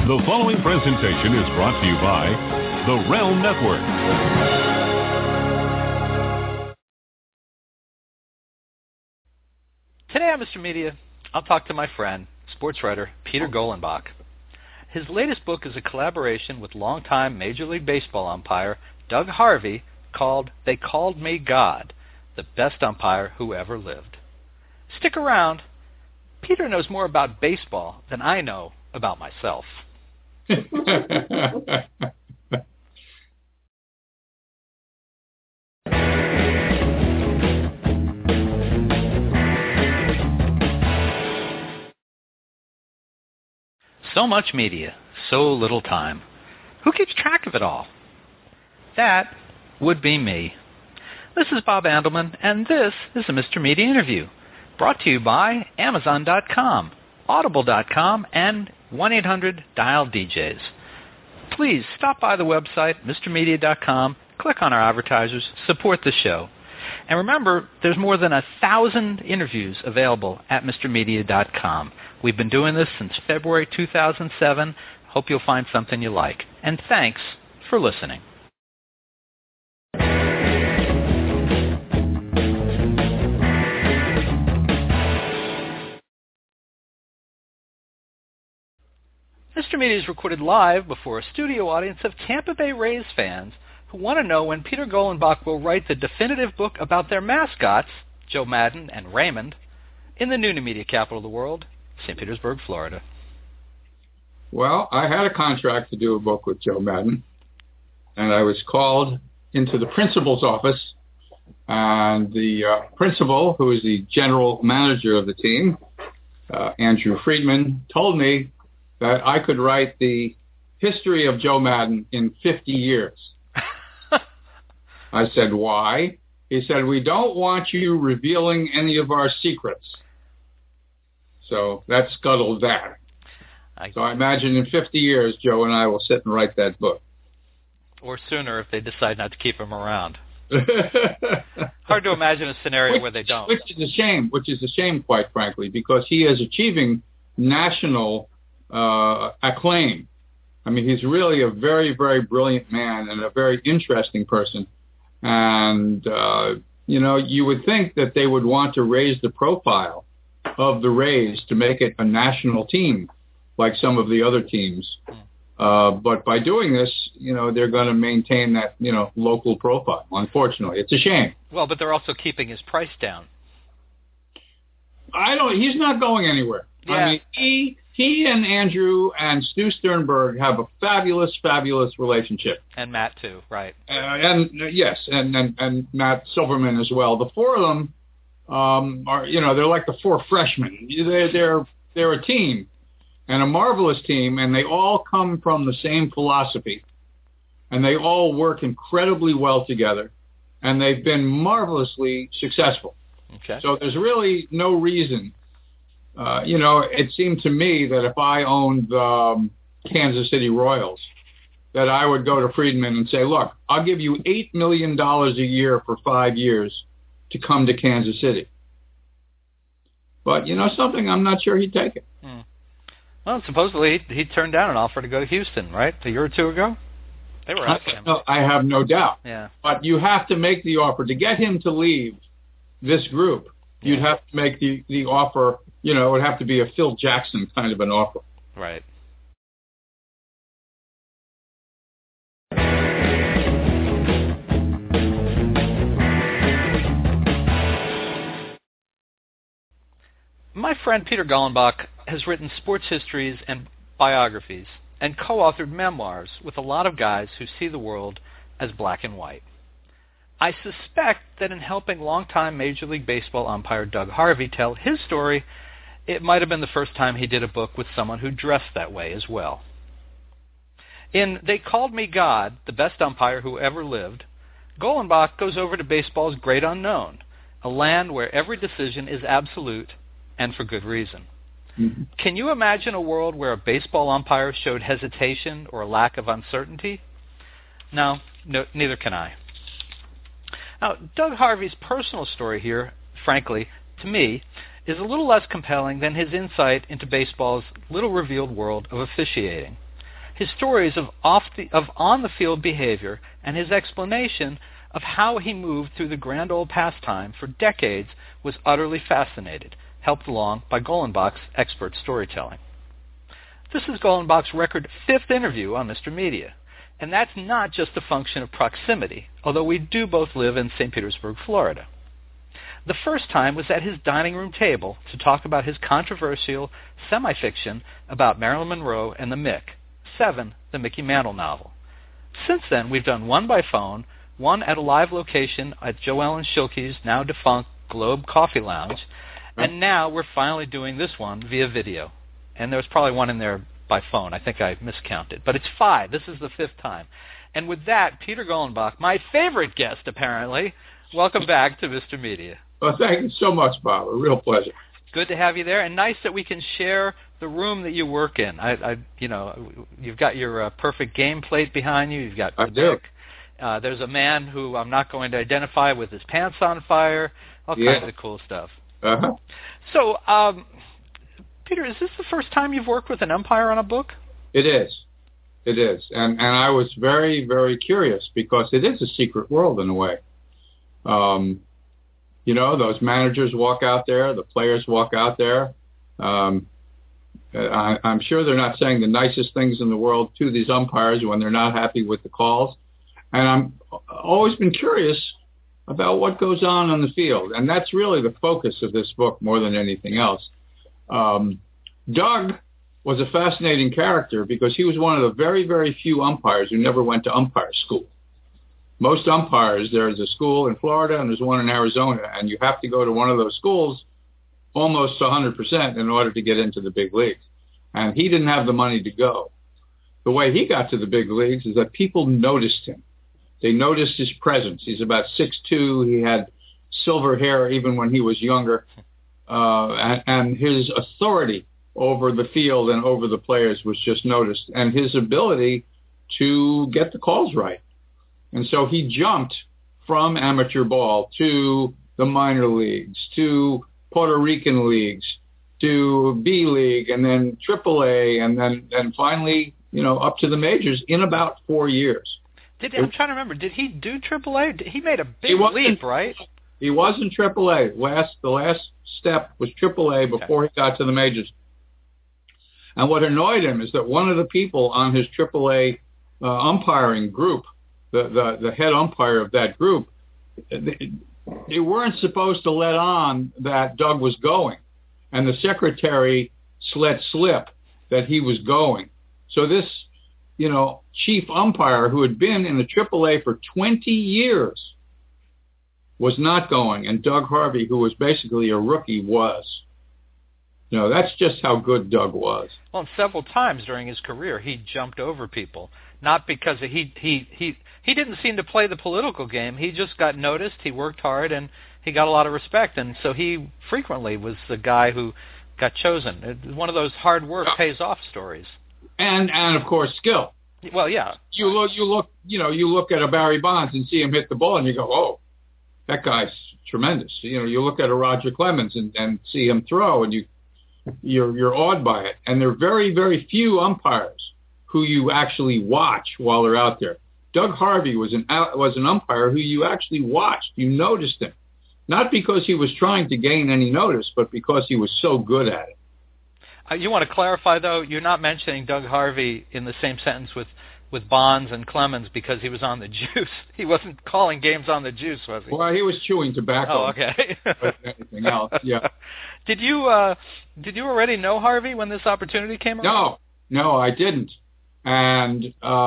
The following presentation is brought to you by the Realm Network. Today on Mr. Media, I'll talk to my friend, sports writer Peter Golenbach. His latest book is a collaboration with longtime Major League Baseball umpire Doug Harvey called They Called Me God, the best umpire who ever lived. Stick around. Peter knows more about baseball than I know about myself. So much media, so little time. Who keeps track of it all? That would be me. This is Bob Andelman, and this is a Mr. Media interview, brought to you by Amazon.com, Audible.com, and 1-800-DIAL-DJs. Please stop by the website, MrMedia.com, click on our advertisers, support the show. And remember, there's more than 1,000 interviews available at MrMedia.com. We've been doing this since February 2007. Hope you'll find something you like. And thanks for listening. Mr. Media is recorded live before a studio audience of Tampa Bay Rays fans who want to know when Peter Golenbach will write the definitive book about their mascots, Joe Maddon and Raymond, in the new media capital of the world, St. Petersburg, Florida. Well, I had a contract to do a book with Joe Maddon, and I was called into the principal's office, and the principal, who is the general manager of the team, Andrew Friedman, told me that I could write the history of Joe Maddon in 50 years. I said, why? He said, we don't want you revealing any of our secrets. So that scuttled that. So I imagine in 50 years, Joe and I will sit and write that book. Or sooner if they decide not to keep him around. Hard to imagine a scenario where they don't. Which is a shame, quite frankly, because he is achieving national acclaim. I mean, he's really a very, very brilliant man and a very interesting person. And, you would think that they would want to raise the profile of the Rays to make it a national team like some of the other teams. But by doing this, they're going to maintain that, local profile. Unfortunately, it's a shame. Well, but they're also keeping his price down. He's not going anywhere. Yeah. I mean, he and Andrew and Stu Sternberg have a fabulous, fabulous relationship. And Matt, too, right. And Matt Silverman as well. The four of them are, they're like the four freshmen. They're a team, and a marvelous team, and they all come from the same philosophy. And they all work incredibly well together, and they've been marvelously successful. Okay. So there's really no reason. It seemed to me that if I owned the Kansas City Royals, that I would go to Friedman and say, look, I'll give you $8 million a year for 5 years to come to Kansas City. But something, I'm not sure he'd take it. Well, supposedly he turned down an offer to go to Houston, right? A year or two ago? They were asking him. I have no doubt. Yeah. But you have to make the offer. To get him to leave this group, you'd have to make the offer. It would have to be a Phil Jackson kind of an offer. Right. My friend Peter Golenbach has written sports histories and biographies and co-authored memoirs with a lot of guys who see the world as black and white. I suspect that in helping longtime Major League Baseball umpire Doug Harvey tell his story, it might have been the first time he did a book with someone who dressed that way as well. In They Called Me God, the best umpire who ever lived, Golenbach goes over to baseball's great unknown, a land where every decision is absolute and for good reason. Mm-hmm. Can you imagine a world where a baseball umpire showed hesitation or a lack of uncertainty? No, neither can I. Now, Doug Harvey's personal story here, frankly, to me, is a little less compelling than his insight into baseball's little-revealed world of officiating. his stories of on-the-field behavior, and his explanation of how he moved through the grand old pastime for decades was utterly fascinating, helped along by Golenbach's expert storytelling. This is Golenbach's record 5th interview on Mr. Media, and that's not just a function of proximity, although we do both live in St. Petersburg, Florida. The first time was at his dining room table to talk about his controversial semi-fiction about Marilyn Monroe and the Mick, 7, the Mickey Mantle novel. Since then, we've done one by phone, one at a live location at Joe Ellen Schilke's now defunct Globe Coffee Lounge, and now we're finally doing this one via video. And there's probably one in there by phone. I think I miscounted. But it's 5. This is the 5th time. And with that, Peter Golenbach, my favorite guest apparently, welcome back to Mr. Media. Well, thank you so much, Bob. A real pleasure. Good to have you there, and nice that we can share the room that you work in. You've got your perfect game plate behind you. You've got the Mick. There's a man who I'm not going to identify with his pants on fire. All kinds of cool stuff. Uh-huh. So, Peter, is this the first time you've worked with an umpire on a book? It is. It is. And I was very, very curious because it is a secret world in a way. Those managers walk out there, the players walk out there. I'm sure they're not saying the nicest things in the world to these umpires when they're not happy with the calls. And I've always been curious about what goes on the field. And that's really the focus of this book more than anything else. Doug was a fascinating character because he was one of the very, very few umpires who never went to umpire school. Most umpires, there's a school in Florida and there's one in Arizona, and you have to go to one of those schools almost 100% in order to get into the big leagues. And he didn't have the money to go. The way he got to the big leagues is that people noticed him. They noticed his presence. He's about 6'2". He had silver hair even when he was younger. And his authority over the field and over the players was just noticed. And his ability to get the calls right. And so he jumped from amateur ball to the minor leagues, to Puerto Rican leagues, to B League, and then AAA, and then finally, up to the majors in about 4 years. I'm trying to remember. Did he do AAA? He made a big leap, right? He was in AAA. The last step was AAA before he got to the majors. And what annoyed him is that one of the people on his AAA umpiring group, the head umpire of that group, they weren't supposed to let on that Doug was going. And the secretary let slip that he was going. So this, chief umpire who had been in the AAA for 20 years was not going. And Doug Harvey, who was basically a rookie, was. That's just how good Doug was. Well, several times during his career, he jumped over people. Not because he didn't seem to play the political game. He just got noticed. He worked hard, and he got a lot of respect. And so he frequently was the guy who got chosen. One of those hard work pays off stories. And of course skill. Well, yeah. You look at a Barry Bonds and see him hit the ball, and you go, oh, that guy's tremendous. You look at a Roger Clemens and see him throw, and you're awed by it. And there are very, very few umpires who you actually watch while they're out there. Doug Harvey was an umpire who you actually watched. You noticed him. Not because he was trying to gain any notice, but because he was so good at it. You want to clarify, though, you're not mentioning Doug Harvey in the same sentence with Bonds and Clemens because he was on the juice. He wasn't calling games on the juice, was he? Well, he was chewing tobacco. Oh, okay. Anything else, yeah. Did you already know Harvey when this opportunity came around? No, I didn't. And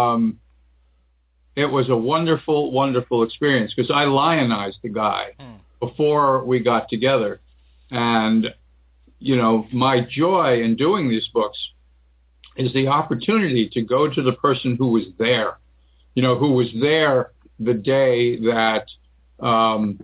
it was a wonderful, wonderful experience because I lionized the guy before we got together. And, my joy in doing these books is the opportunity to go to the person who was there, who was there the day that John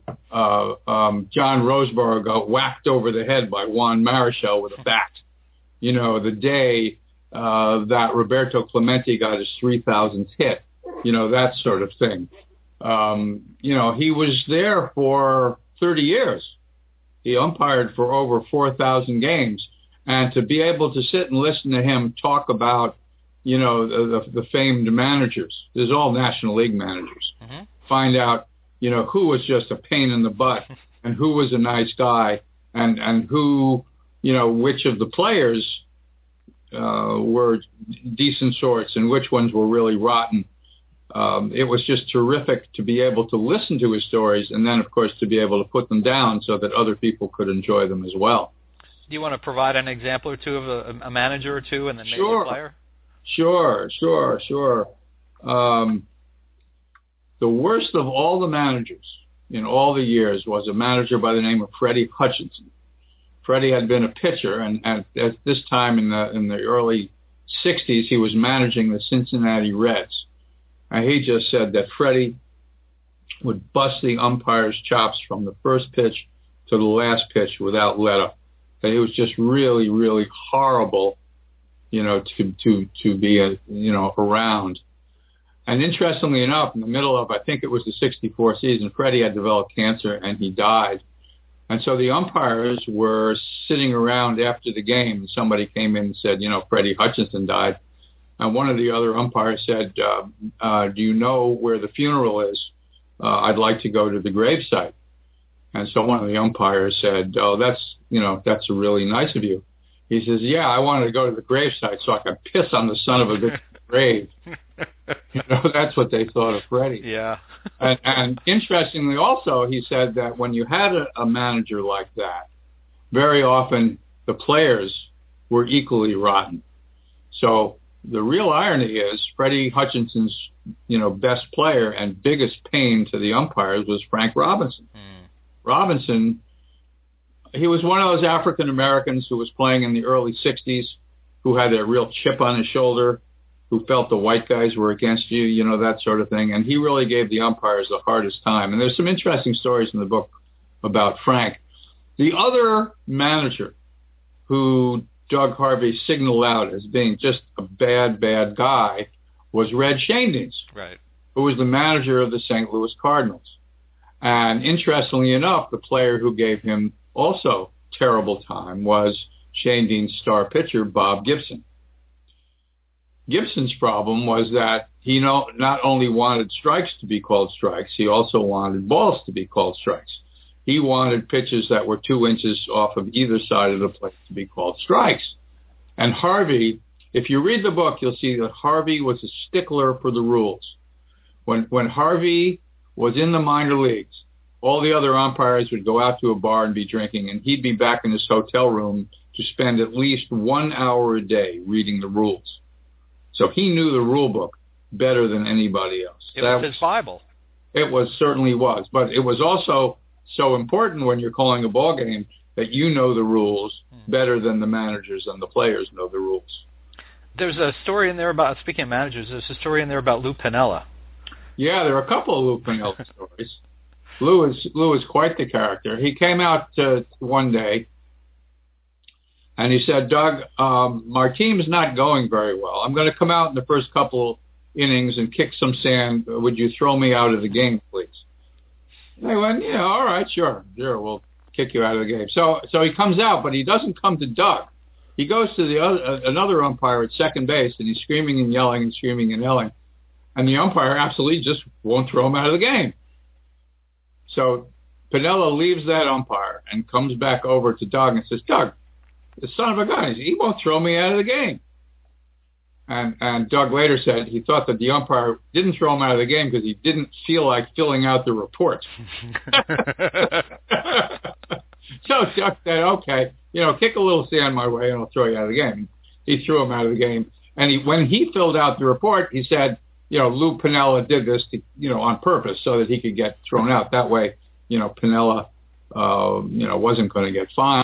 Roseborough got whacked over the head by Juan Marichal with a bat, the day that Roberto Clemente got his 3,000th hit, that sort of thing. He was there for 30 years. He umpired for over 4,000 games. And to be able to sit and listen to him talk about, the famed managers. There's all National League managers. Mm-hmm. Find out, who was just a pain in the butt and who was a nice guy and who, which of the players were decent sorts and which ones were really rotten. It was just terrific to be able to listen to his stories and then, of course, to be able to put them down so that other people could enjoy them as well. Do you want to provide an example or two of a manager or two and then maybe a player? Sure. The worst of all the managers in all the years was a manager by the name of Freddie Hutchinson. Freddie had been a pitcher, and at this time in the early 60s, he was managing the Cincinnati Reds. And he just said that Freddie would bust the umpire's chops from the first pitch to the last pitch without let up. That it was just really, really horrible, to be around. And interestingly enough, in the middle of, I think it was the 64 season, Freddie had developed cancer and he died. And so the umpires were sitting around after the game, and somebody came in and said, Freddie Hutchinson died. And one of the other umpires said, do you know where the funeral is? I'd like to go to the gravesite. And so one of the umpires said, oh, that's really nice of you. He says, yeah, I wanted to go to the gravesite so I could piss on the son of a bitch's grave. That's what they thought of Freddie. Yeah. and interestingly also, he said that when you had a manager like that, very often the players were equally rotten. So the real irony is Freddie Hutchinson's, best player and biggest pain to the umpires was Frank Robinson. Robinson, he was one of those African Americans who was playing in the early 60s, who had a real chip on his shoulder, who felt the white guys were against you, that sort of thing. And he really gave the umpires the hardest time. And there's some interesting stories in the book about Frank. The other manager who Doug Harvey signaled out as being just a bad, bad guy was Red Schoendienst, right, who was the manager of the St. Louis Cardinals. And interestingly enough, the player who gave him also terrible time was Schoendienst's star pitcher, Bob Gibson. Gibson's problem was that he not only wanted strikes to be called strikes, he also wanted balls to be called strikes. He wanted pitches that were 2 inches off of either side of the plate to be called strikes. And Harvey, if you read the book, you'll see that Harvey was a stickler for the rules. When Harvey was in the minor leagues, all the other umpires would go out to a bar and be drinking, and he'd be back in his hotel room to spend at least 1 hour a day reading the rules. So he knew the rule book better than anybody else. It was his Bible. It certainly was. But it was also so important when you're calling a ball game that you know the rules better than the managers and the players know the rules. There's a story in there about, speaking of managers, there's a story in there about Lou Piniella. Yeah, there are a couple of Lou Piniella stories. Lou is quite the character. He came out one day, and he said, Doug, our team's not going very well. I'm going to come out in the first couple innings and kick some sand. Would you throw me out of the game, please? And I went, yeah, all right, sure, we'll kick you out of the game. So he comes out, but he doesn't come to Doug. He goes to another umpire at second base, and he's screaming and yelling and screaming and yelling. And the umpire absolutely just won't throw him out of the game. So Piniella leaves that umpire and comes back over to Doug and says, Doug, the son of a gun, he won't throw me out of the game. And Doug later said he thought that the umpire didn't throw him out of the game because he didn't feel like filling out the report. So Doug said, okay, kick a little sand my way and I'll throw you out of the game. He threw him out of the game. And when he filled out the report, he said, Lou Piniella did this on purpose so that he could get thrown out. That way, Piniella, wasn't going to get fined.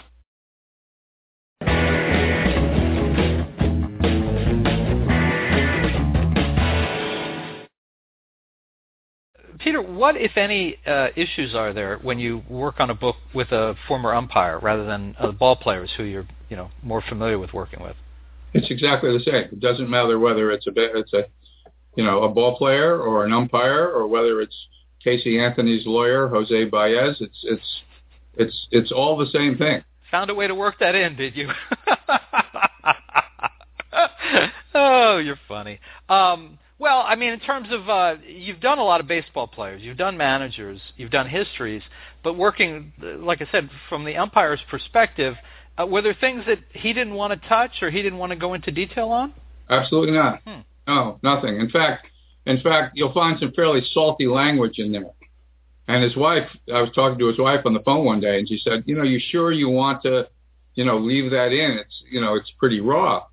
Peter, what, if any, issues are there when you work on a book with a former umpire rather than ball players who you're, more familiar with working with? It's exactly the same. It doesn't matter whether it's a ball player or an umpire, or whether it's Casey Anthony's lawyer, Jose Baez. It's all the same thing. Found a way to work that in, did you? Oh, Oh, you're funny. Well, I mean, in terms of, you've done a lot of baseball players, you've done managers, you've done histories, but working, like I said, from the umpire's perspective, were there things that he didn't want to touch or he didn't want to go into detail on? Absolutely not. No, nothing. In fact, you'll find some fairly salty language in there. And his wife, I was talking to his wife on the phone one day, and she said, you sure you want to, leave that in? It's pretty raw.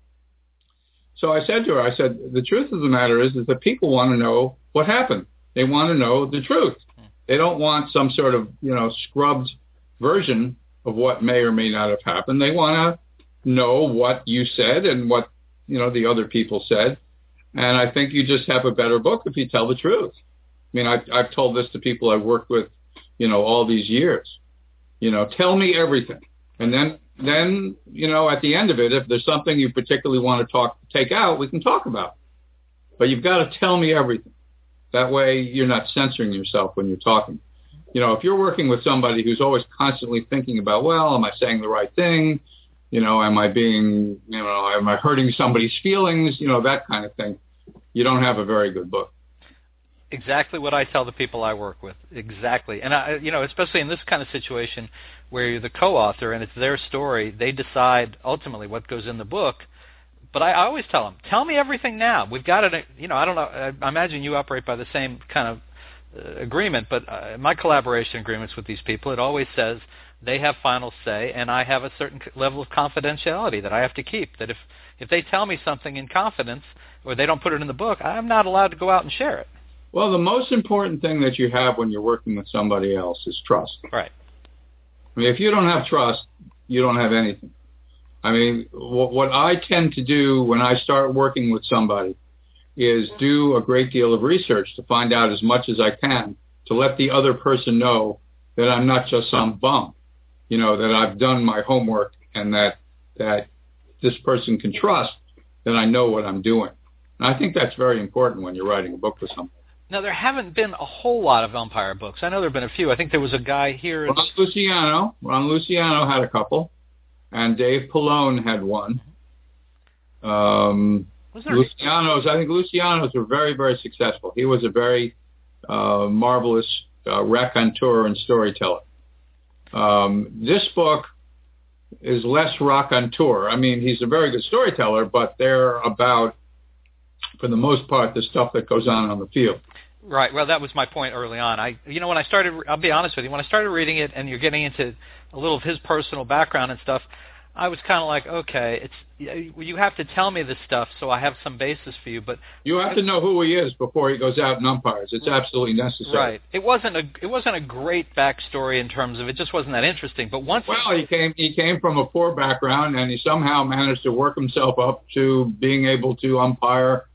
So I said to her, the truth of the matter is that people want to know what happened. They want to know the truth. They don't want some sort of, scrubbed version of what may or may not have happened. They want to know what you said and what, the other people said. And I think you just have a better book if you tell the truth. I mean, I've told this to people I've worked with, all these years. Tell me everything. And then, at the end of it, if there's something you particularly want to take out, we can talk about it. But you've got to tell me everything. That way you're not censoring yourself when you're talking. If you're working with somebody who's always constantly thinking about, well, am I saying the right thing? Am I being, am I hurting somebody's feelings? That kind of thing. You don't have a very good book. Exactly what I tell the people I work with. Exactly. And, especially in this kind of situation where you're the co-author and it's their story, they decide ultimately what goes in the book. But I always tell them, tell me everything now. We've got it, I don't know, I imagine you operate by the same kind of agreement, but my collaboration agreements with these people, it always says they have final say and I have a certain level of confidentiality that I have to keep, that if they tell me something in confidence or they don't put it in the book, I'm not allowed to go out and share it. Well, the most important thing that you have when you're working with somebody else is trust. Right. I mean, if you don't have trust, you don't have anything. I mean, what I tend to do when I start working with somebody is do a great deal of research to find out as much as I can to let the other person know that I'm not just some bum, that I've done my homework and that this person can trust that I know what I'm doing. And I think that's very important when you're writing a book with somebody. Now, there haven't been a whole lot of umpire books. I know there have been a few. I think there was a guy here. Ron Luciano had a couple, and Dave Pallone had one. Luciano's were very, very successful. He was a very marvelous raconteur and storyteller. This book is less raconteur. I mean, he's a very good storyteller, but they're about, for the most part, the stuff that goes on the field. Right. Well, that was my point early on. When I started, I'll be honest with you, when I started reading it and you're getting into a little of his personal background and stuff, I was kind of like, okay, you have to tell me this stuff so I have some basis for you. But you have to know who he is before he goes out and umpires. It's absolutely necessary. Right. It wasn't a great backstory in terms of, it just wasn't that interesting. But he came from a poor background and he somehow managed to work himself up to being able to umpire,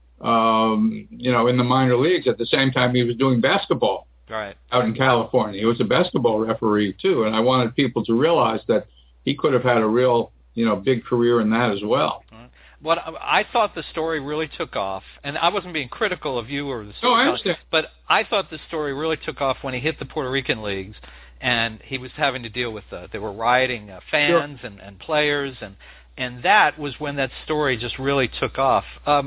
in the minor leagues. At the same time, he was doing basketball. Right. Out in California. He was a basketball referee too, and I wanted people to realize that he could have had a real, big career in that as well. What I thought the story really took off, and I wasn't being critical of you or the story. No, I understand. But I thought the story really took off when he hit the Puerto Rican leagues, and he was having to deal with they were rioting fans sure. and players, and that was when that story just really took off.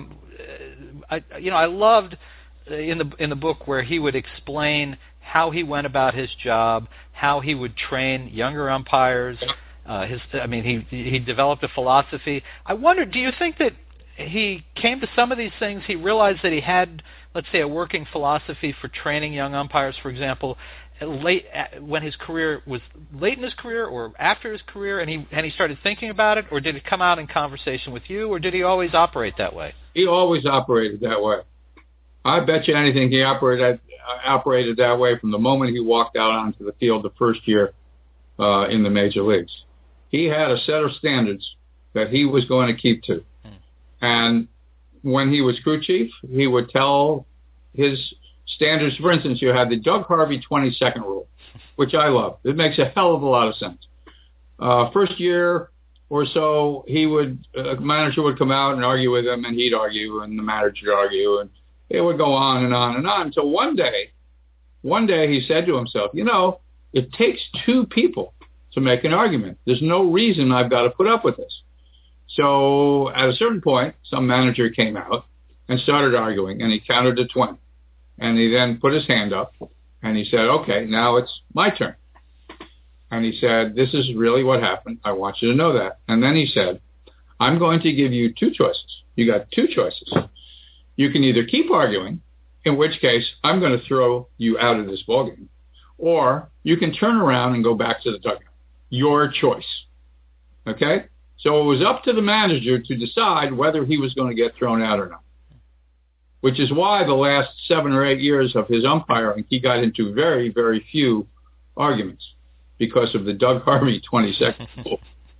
I loved in the book where he would explain how he went about his job, how he would train younger umpires. He developed a philosophy. I wonder, do you think that he came to some of these things, he realized that he had, let's say, a working philosophy for training young umpires, for example, when his career was late in his career or after his career, and he started thinking about it, or did it come out in conversation with you, or did he always operate that way? He always operated that way. I bet you anything he operated that way from the moment he walked out onto the field the first year in the major leagues. He had a set of standards that he was going to keep to. And when he was crew chief, he would tell his standards. For instance, you had the Doug Harvey 20-second rule, which I love. It makes a hell of a lot of sense. First year or so, a manager would come out and argue with him, and he'd argue, and the manager would argue, and it would go on and on and on until one day he said to himself, it takes two people to make an argument. There's no reason I've got to put up with this. So at a certain point, some manager came out and started arguing, and he counted to 20. And he then put his hand up, and he said, okay, now it's my turn. And he said, this is really what happened. I want you to know that. And then he said, I'm going to give you two choices. You got two choices. You can either keep arguing, in which case I'm going to throw you out of this ballgame, or you can turn around and go back to the dugout. Your choice. Okay? So it was up to the manager to decide whether he was going to get thrown out or not, which is why the last 7 or 8 years of his umpiring, he got into very, very few arguments because of the Doug Harvey 20-second rule.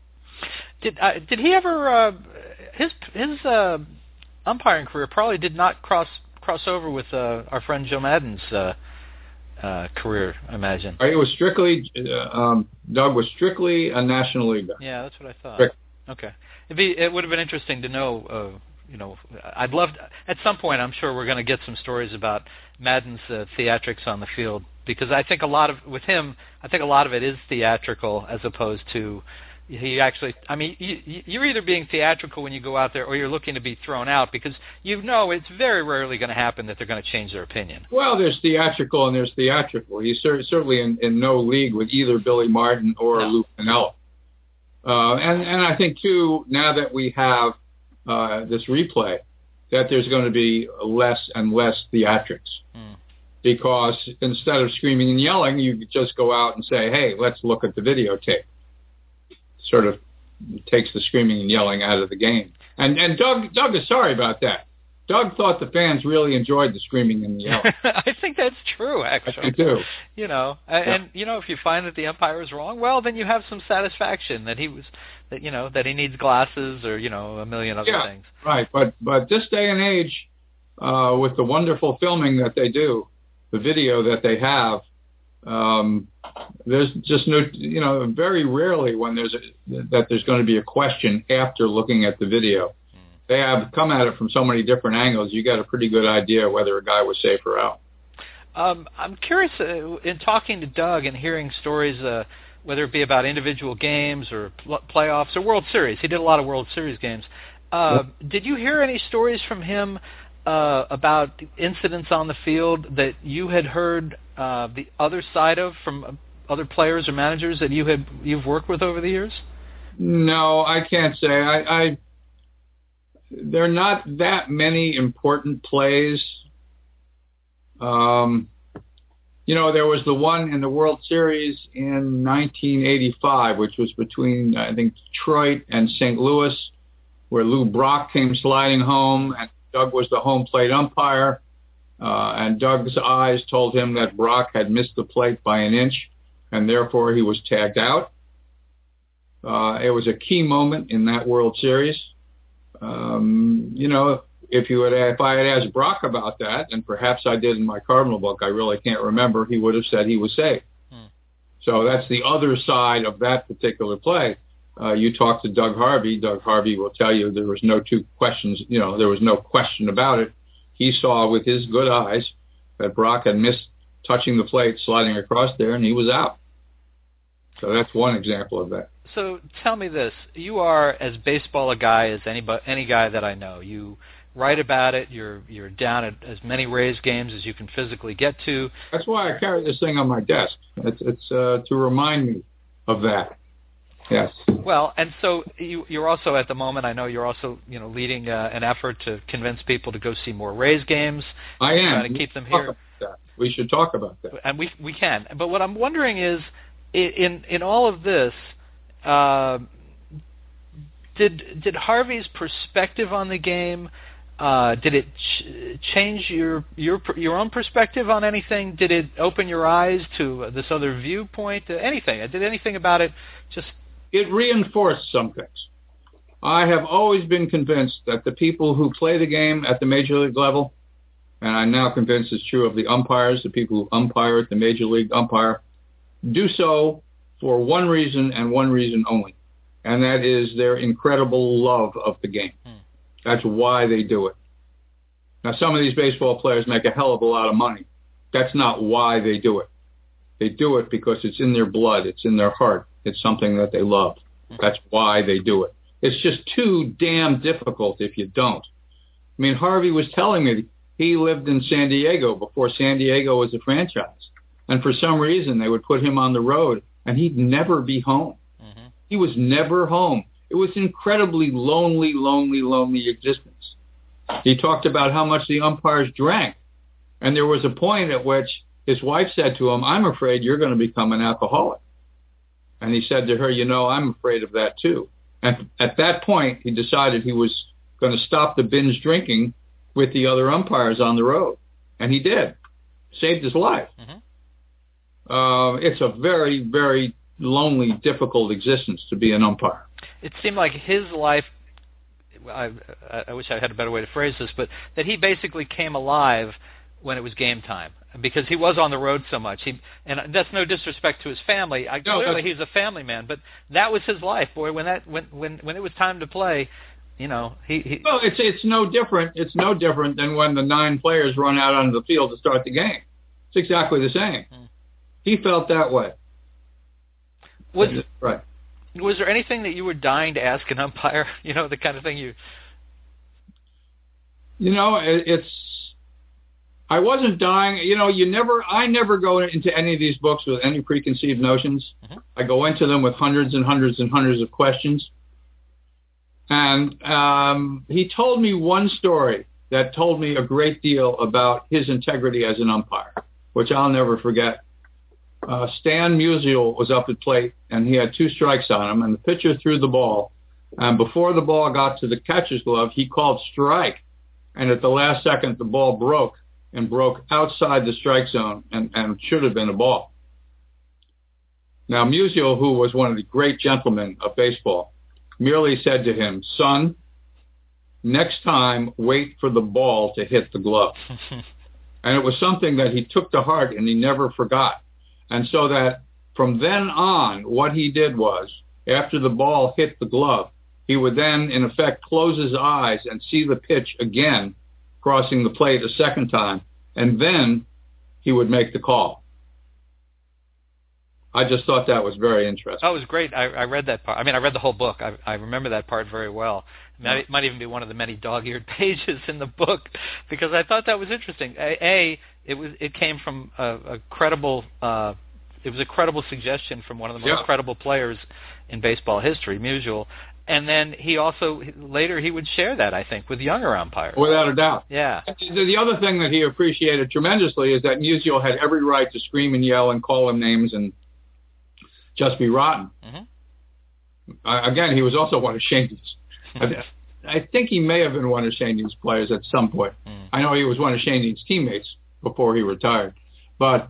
Did he ever his umpiring career probably did not cross over with our friend Joe Madden's career, I imagine. It was strictly Doug was strictly a National League guy. Yeah, that's what I thought. Okay, it would have been interesting to know. I'd love to, at some point. I'm sure we're going to get some stories about Madden's theatrics on the field, because I think a lot of it is theatrical as opposed to. He actually, I mean, you're either being theatrical when you go out there, or you're looking to be thrown out, because it's very rarely going to happen that they're going to change their opinion. Well, there's theatrical and there's theatrical. He's certainly in no league with either Billy Martin or Lou Piniella. And I think, too, now that we have this replay, that there's going to be less and less theatrics. Because instead of screaming and yelling, you just go out and say, hey, let's look at the videotape. Sort of takes the screaming and yelling out of the game. And Doug is sorry about that. Doug thought the fans really enjoyed the screaming and the yelling. I think that's true, actually. I do. And if you find that the umpire is wrong, well, then you have some satisfaction that he needs glasses or a million other things. Right. But this day and age, with the wonderful filming that they do, the video that they have, there's just no, very rarely when there's going to be a question after looking at the video. They have come at it from so many different angles. You got a pretty good idea whether a guy was safe or out. I'm curious, in talking to Doug and hearing stories, whether it be about individual games or playoffs or World Series. He did a lot of World Series games. Did you hear any stories from him about incidents on the field that you had heard the other side of from other players or managers that you've worked with over the years? No, I can't say. There are not that many important plays. There was the one in the World Series in 1985, which was between, I think, Detroit and St. Louis, where Lou Brock came sliding home, and Doug was the home plate umpire, and Doug's eyes told him that Brock had missed the plate by an inch, and therefore he was tagged out. It was a key moment in that World Series. If I had asked Brock about that, and perhaps I did in my Cardinal book, I really can't remember, he would have said he was safe. So that's the other side of that particular play. You talk to Doug Harvey. Doug Harvey will tell you there was no two questions. There was no question about it. He saw with his good eyes that Brock had missed touching the plate, sliding across there, and he was out. So that's one example of that. So tell me this. You are as baseball a guy as any guy that I know. You write about it. You're down at as many Rays games as you can physically get to. That's why I carry this thing on my desk. It's to remind me of that. Yes. Well, and so you're also at the moment, I know you're also leading an effort to convince people to go see more Rays games. I am. Trying to keep them here. We should talk about that. And we can. But what I'm wondering is, in all of this, did Harvey's perspective on the game? Did it change your own perspective on anything? Did it open your eyes to this other viewpoint? Anything? Did anything about it just? It reinforced some things. I have always been convinced that the people who play the game at the major league level, and I'm now convinced it's true of the umpires, the people who umpire at the major league umpire, do so for one reason and one reason only, and that is their incredible love of the game. That's why they do it. Now, some of these baseball players make a hell of a lot of money. That's not why they do it. They do it because it's in their blood. It's in their heart. It's something that they love. That's why they do it. It's just too damn difficult if you don't. I mean, Harvey was telling me he lived in San Diego before San Diego was a franchise. And for some reason, they would put him on the road, and he'd never be home. Mm-hmm. He was never home. It was incredibly lonely existence. He talked about how much the umpires drank. And there was a point at which his wife said to him, "I'm afraid you're going to become an alcoholic." And he said to her, "I'm afraid of that too." And at that point, he decided he was going to stop the binge drinking with the other umpires on the road. And he did. Saved his life. Mm-hmm. It's a very, very lonely, difficult existence to be an umpire. It seemed like his life, I wish I had a better way to phrase this, but that he basically came alive when it was game time because he was on the road so much. And that's no disrespect to his family. Clearly, he's a family man, but that was his life, boy. When it was time to play, he. Well, it's no different. It's no different than when the 9 players run out onto the field to start the game. It's exactly the same. He felt that way. Right. Was there anything that you were dying to ask an umpire? The kind of thing you. I wasn't dying. I never go into any of these books with any preconceived notions. Mm-hmm. I go into them with hundreds and hundreds and hundreds of questions. And he told me one story that told me a great deal about his integrity as an umpire, which I'll never forget. Stan Musial was up at plate, and he had 2 strikes on him, and the pitcher threw the ball. And before the ball got to the catcher's glove, he called strike. And at the last second, the ball broke outside the strike zone and should have been a ball. Now, Musial, who was one of the great gentlemen of baseball, merely said to him, "Son, next time, wait for the ball to hit the glove." And it was something that he took to heart and he never forgot. And so that from then on, what he did was, after the ball hit the glove, he would then, in effect, close his eyes and see the pitch again, crossing the plate a second time, and then he would make the call. I just thought that was very interesting. Oh, it was great. I read that part. I mean, I read the whole book. I remember that part very well. It might even be one of the many dog-eared pages in the book because I thought that was interesting. It came from a credible. It was a credible suggestion from one of the most credible players in baseball history, Musial. And then he also later he would share that, I think, with younger umpires. Without a doubt. Yeah. The other thing that he appreciated tremendously is that Musial had every right to scream and yell and call him names and just be rotten. Mm-hmm. Again, he was also one of Shaney's. I think he may have been one of Shaney's players at some point. Mm. I know he was one of Shaney's teammates before he retired, but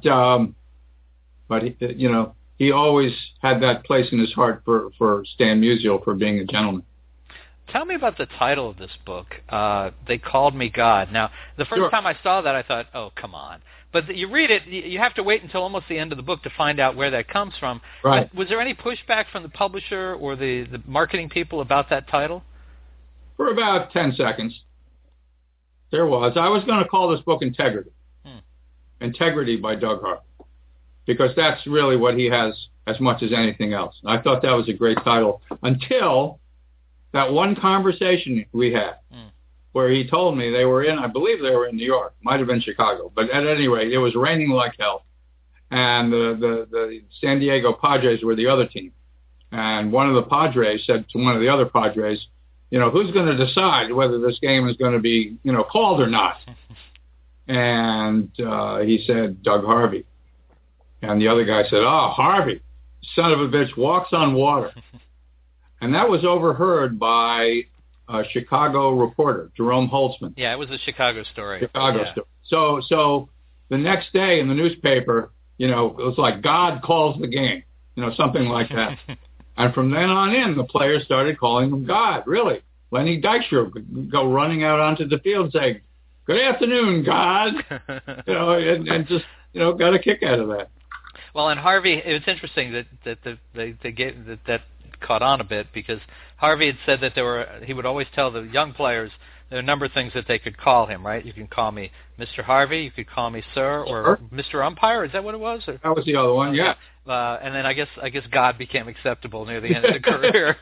he always had that place in his heart for Stan Musial for being a gentleman. Tell me about the title of this book. They Called Me God. Now, the first time I saw that, I thought, oh, come on. But you read it, you have to wait until almost the end of the book to find out where that comes from. Right. Was there any pushback from the publisher or the marketing people about that title? For about 10 seconds. There was. I was going to call this book Integrity. Integrity by Doug Harvey. Because that's really what he has as much as anything else. And I thought that was a great title until that one conversation we had where he told me I believe they were in New York, might have been Chicago, but at any rate, it was raining like hell. And the San Diego Padres were the other team. And one of the Padres said to one of the other Padres, who's going to decide whether this game is going to be, called or not? And he said, Doug Harvey. And the other guy said, Harvey, son of a bitch, walks on water. And that was overheard by a Chicago reporter, Jerome Holtzman. Yeah, it was a Chicago story. Story. So the next day in the newspaper, it was like God calls the game, something like that. And from then on in, the players started calling him God, really. Lenny Dykstra would go running out onto the field saying, "Good afternoon, God," and just, got a kick out of that. Well, and Harvey, it was interesting that caught on a bit because Harvey had said that he would always tell the young players there are a number of things that they could call him, right? You can call me Mr. Harvey, you could call me Sir, or Mr. Umpire. Is that what it was? Or? That was the other one, yeah. And then I guess God became acceptable near the end of the career.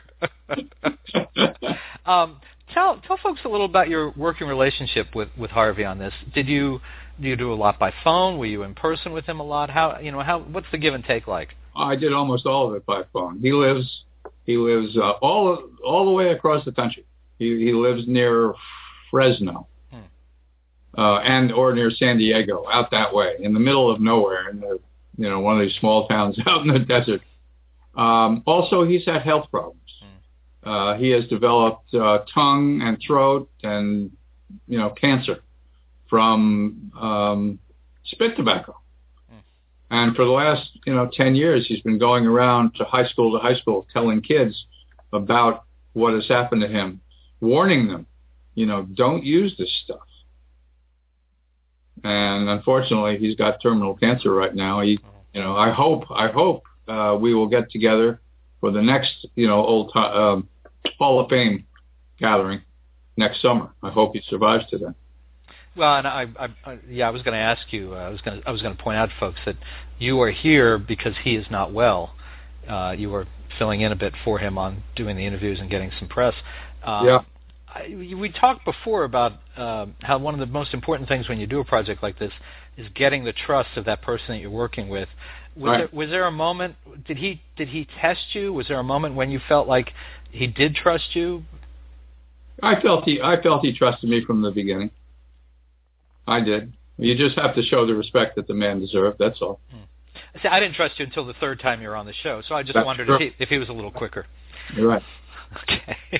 Tell folks a little about your working relationship with Harvey on this. Do you do a lot by phone? Were you in person with him a lot? What's the give and take like? I did almost all of it by phone. He lives all the way across the country. He lives near Fresno, or near San Diego, out that way, in the middle of nowhere, in one of these small towns out in the desert. Also, he's had health problems. He has developed tongue and throat and cancer from spit tobacco. And for the last 10 years, he's been going around to high school telling kids about what has happened to him, warning them, don't use this stuff. And unfortunately, he's got terminal cancer right now. I hope we will get together for the next Hall of Fame gathering next summer. I hope he survives to that. Well, and I was going to ask you. I was going to point out to folks that you are here because he is not well. You were filling in a bit for him on doing the interviews and getting some press. We talked before about how one of the most important things when you do a project like this is getting the trust of that person that you're working with. Was there a moment? Did he test you? Was there a moment when you felt like he did trust you? I felt he trusted me from the beginning. I did. You just have to show the respect that the man deserved. That's all. See, I didn't trust you until the third time you were on the show, so I just wondered if he was a little quicker. You're right. Okay.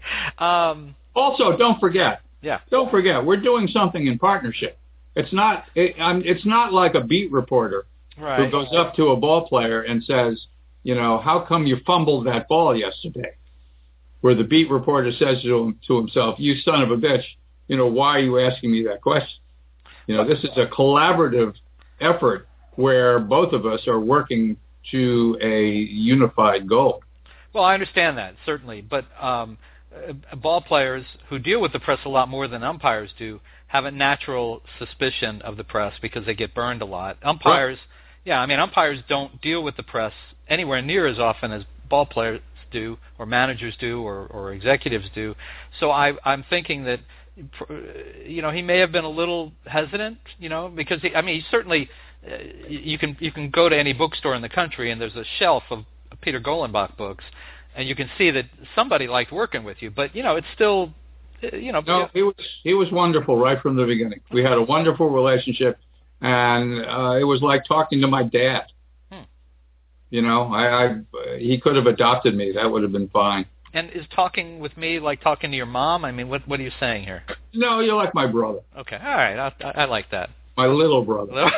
Also, don't forget. Yeah. Don't forget, we're doing something in partnership. It's not like a beat reporter who goes up to a ball player and says, how come you fumbled that ball yesterday? Where the beat reporter says to himself, you son of a bitch, why are you asking me that question? This is a collaborative effort where both of us are working to a unified goal. Well, I understand that, certainly. But ball players who deal with the press a lot more than umpires do have a natural suspicion of the press because they get burned a lot. Umpires, umpires don't deal with the press anywhere near as often as ball players do or managers do or executives do. So I'm thinking that he may have been a little hesitant, because he certainly you can go to any bookstore in the country and there's a shelf of Peter Golenbach books, and you can see that somebody liked working with you. But it's still, No, he was wonderful right from the beginning. We had a wonderful relationship, and it was like talking to my dad. He could have adopted me. That would have been fine. And is talking with me like talking to your mom? I mean, what are you saying here? No, you're like my brother. Okay, all right, I like that. My little brother.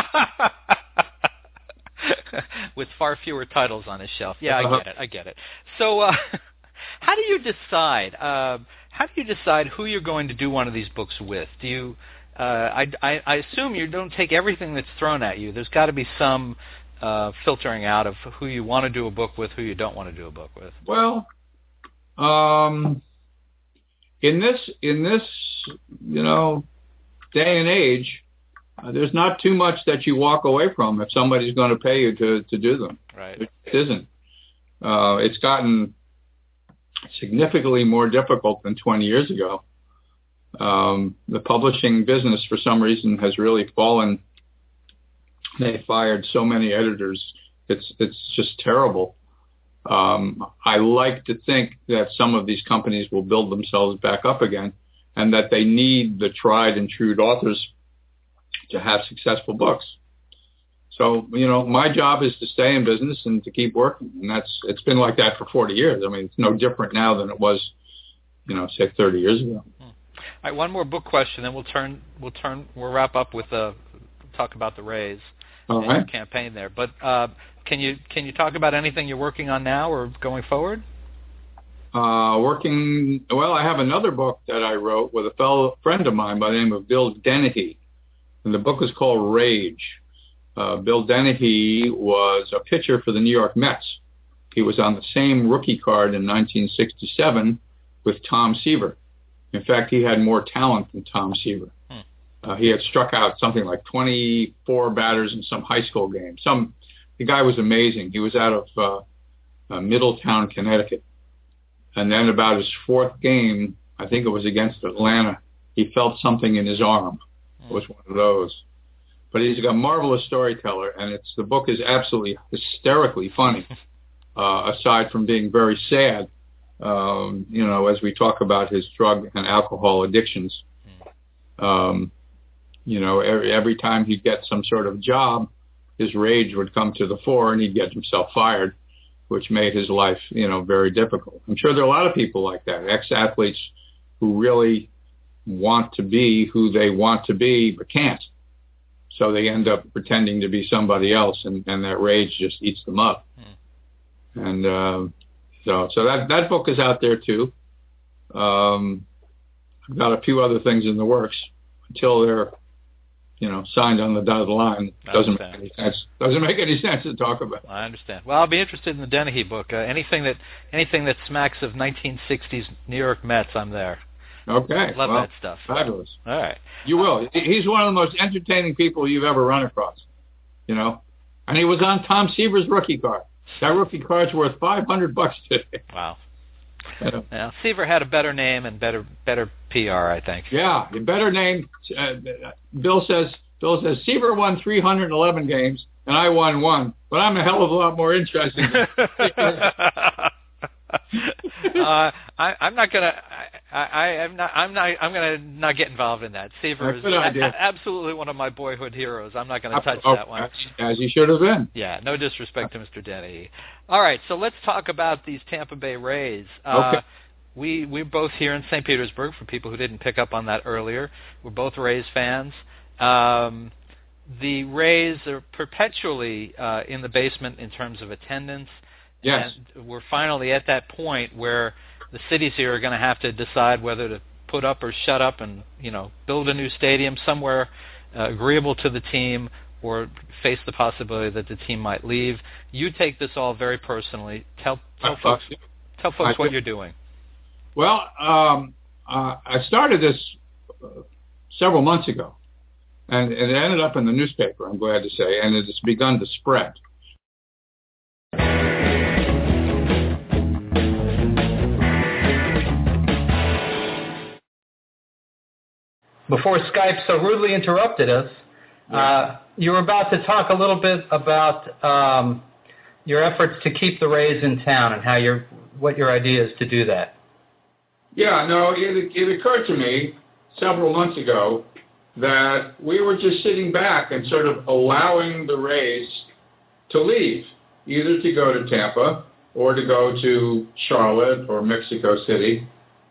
With far fewer titles on his shelf. Yeah, I get it. So, how do you decide? Who you're going to do one of these books with? Do you? I assume you don't take everything that's thrown at you. There's got to be some filtering out of who you want to do a book with, who you don't want to do a book with. Well, in this day and age, there's not too much that you walk away from if somebody's going to pay you to do them. Right. It isn't. It's gotten significantly more difficult than 20 years ago. The publishing business, for some reason, has really fallen. They fired so many editors. It's just terrible. I like to think that some of these companies will build themselves back up again, and that they need the tried and true authors to have successful books. So, my job is to stay in business and to keep working, and it's been like that for 40 years. I mean, it's no different now than it was, say 30 years ago. All right, one more book question, then we'll wrap up with talk about the Rays and your campaign there. But can you talk about anything you're working on now or going forward? I have another book that I wrote with a friend of mine by the name of Bill Dennehy, and the book is called Rage. Bill Dennehy was a pitcher for the New York Mets. He was on the same rookie card in 1967 with Tom Seaver. In fact, he had more talent than Tom Seaver. He had struck out something like 24 batters in some high school game. The guy was amazing. He was out of Middletown, Connecticut. And then about his fourth game, I think it was against Atlanta, he felt something in his arm. It was one of those. But he's a marvelous storyteller, and the book is absolutely hysterically funny, aside from being very sad, as we talk about his drug and alcohol addictions. Every time he'd get some sort of job, his rage would come to the fore, and he'd get himself fired, which made his life, very difficult. I'm sure there are a lot of people like that, ex-athletes who really want to be who they want to be but can't. So they end up pretending to be somebody else, and that rage just eats them up. And so that book is out there too. I've got a few other things in the works until they're signed on the dotted line. Doesn't make any sense. Doesn't make any sense to talk about. I understand. Well, I'll be interested in the Dennehy book. Anything that smacks of 1960s New York Mets, I'm there. Okay. Love that stuff. Fabulous. All right. You will. He's one of the most entertaining people you've ever run across. And he was on Tom Seaver's rookie card. That rookie card's worth $500 today. Wow. Yeah, Seaver had a better name and better PR, I think. Yeah, the better name. Bill says Seaver won 311 games and I won 1, but I'm a hell of a lot more interesting. I'm gonna not get involved in that. Seaver is absolutely one of my boyhood heroes. I'm not gonna touch that one. As he should have been. Yeah, no disrespect to Mr. Dennehy. All right, so let's talk about these Tampa Bay Rays. Okay. We're both here in St. Petersburg, for people who didn't pick up on that earlier. We're both Rays fans. The Rays are perpetually in the basement in terms of attendance. Yes. And we're finally at that point where the cities here are going to have to decide whether to put up or shut up and, build a new stadium somewhere agreeable to the team, or face the possibility that the team might leave. You take this all very personally. Tell folks what you're doing. Well, I started this several months ago, and it ended up in the newspaper, I'm glad to say, and it has begun to spread. Before Skype so rudely interrupted us, you were about to talk a little bit about your efforts to keep the Rays in town and what your idea is to do that. Yeah, no, it occurred to me several months ago that we were just sitting back and sort of allowing the Rays to leave, either to go to Tampa or to go to Charlotte or Mexico City,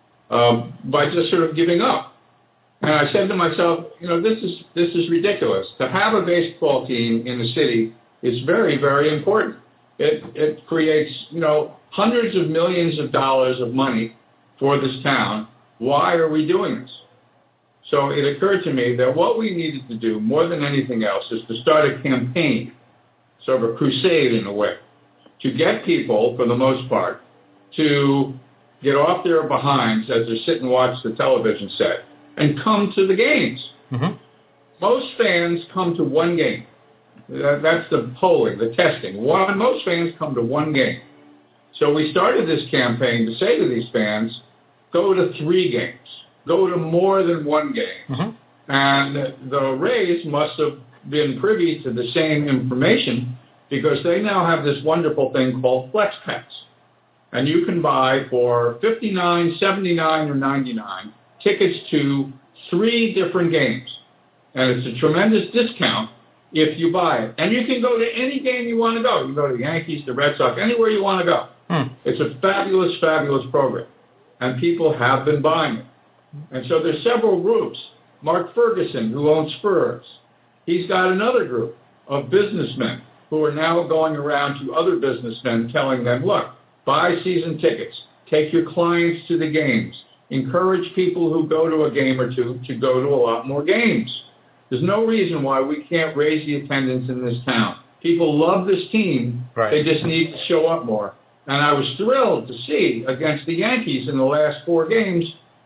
by just sort of giving up. And I said to myself, this is ridiculous. To have a baseball team in the city is very, very important. It creates, hundreds of millions of dollars of money for this town. Why are we doing this? So it occurred to me that what we needed to do more than anything else is to start a campaign, sort of a crusade in a way, to get people, for the most part, to get off their behinds as they sit and watch the television set and come to the games. Mm-hmm. Most fans come to one game. That's the polling, the testing. Most fans come to one game. So we started this campaign to say to these fans, go to 3 games. Go to more than one game. Mm-hmm. And the Rays must have been privy to the same information, because they now have this wonderful thing called Flex Pass. And you can buy for $59, $79, or $99 tickets to 3 different games. And it's a tremendous discount if you buy it. And you can go to any game you want to go. You can go to the Yankees, the Red Sox, anywhere you want to go. It's a fabulous, fabulous program. And people have been buying it. And so there's several groups. Mark Ferguson, who owns Spurs, he's got another group of businessmen who are now going around to other businessmen telling them, look, buy season tickets, take your clients to the games, encourage people who go to a game or two to go to a lot more games. There's no reason why we can't raise the attendance in this town. People love this team. Right. They just need to show up more. And I was thrilled to see against the Yankees in the last 4 games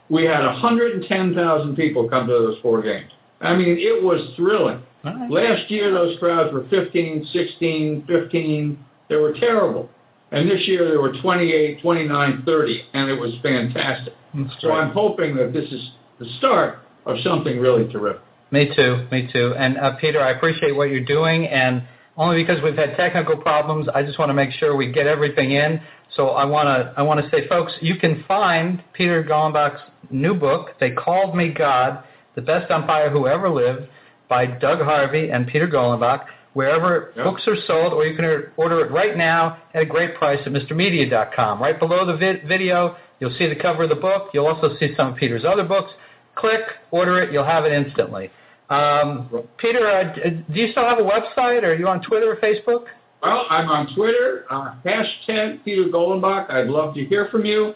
we had 110,000 people come to those 4 games. I mean, it was thrilling. Right. Last year, those crowds were 15, 16, 15. They were terrible. And this year, there were 28, 29, 30, and it was fantastic. So I'm hoping that this is the start of something really terrific. Me too. And Peter, I appreciate what you're doing, and only because we've had technical problems, I just want to make sure we get everything in. So I want to say, folks, you can find Peter Gollenbach's new book, They Called Me God, The Best Umpire Who Ever Lived, by Doug Harvey and Peter Gollenbach, wherever books are sold, or you can order it right now at a great price at MrMedia.com. Right below the video, you'll see the cover of the book. You'll also see some of Peter's other books. Click, order it, you'll have it instantly. Peter, do you still have a website, or are you on Twitter or Facebook? Well, I'm on Twitter, hashtag Peter Gollenbach. I'd love to hear from you.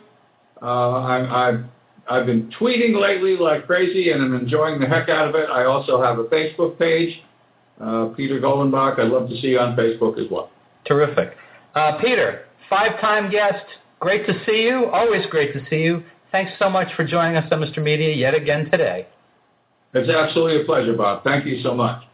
I've been tweeting lately like crazy, and I'm enjoying the heck out of it. I also have a Facebook page, Peter Gollenbach. I'd love to see you on Facebook as well. Terrific. Peter, 5-time guest, great to see you, always great to see you. Thanks so much for joining us on Mr. Media yet again today. It's absolutely a pleasure, Bob. Thank you so much.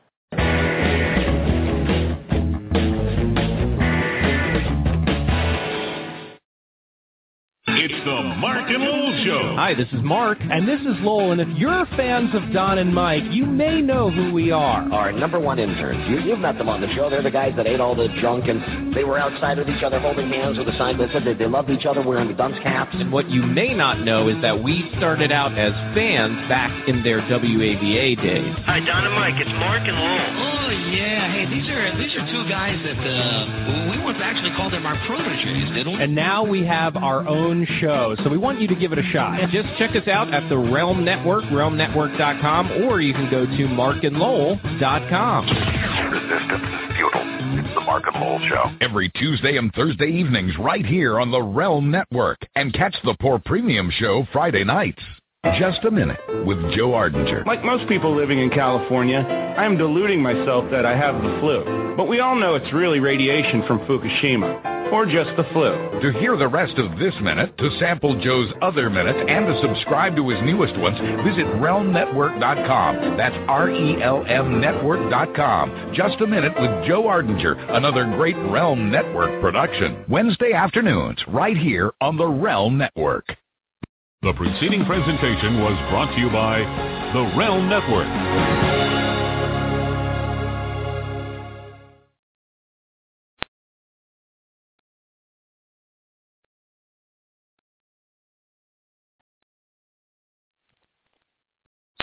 It's the Mark and Lowell Show. Hi, this is Mark. And this is Lowell. And if you're fans of Don and Mike, you may know who we are. Our number one interns. You've met them on the show. They're the guys that ate all the junk, and they were outside with each other holding hands with a sign that said that they loved each other wearing the dunce caps. And what you may not know is that we started out as fans back in their WAVA days. Hi, Don and Mike. It's Mark and Lowell. Oh, yeah. Hey, these are two guys that we once actually called them our proteges, didn't we? And now we have our own show, so we want you to give it a shot. Just check us out at the Realm Network, realmnetwork.com, or you can go to markandlowell.com. Resistance is futile. It's the Mark and Lowell Show. Every Tuesday and Thursday evenings right here on the Realm Network. And catch the Poor Premium Show Friday nights. Just a Minute with Joe Ardinger. Like most people living in California, I am deluding myself that I have the flu. But we all know it's really radiation from Fukushima, or just the flu. To hear the rest of this minute, to sample Joe's other minutes, and to subscribe to his newest ones, visit realmnetwork.com. That's RELM network.com. Just a Minute with Joe Ardinger, another great Realm Network production. Wednesday afternoons, right here on the Realm Network. The preceding presentation was brought to you by the Realm Network.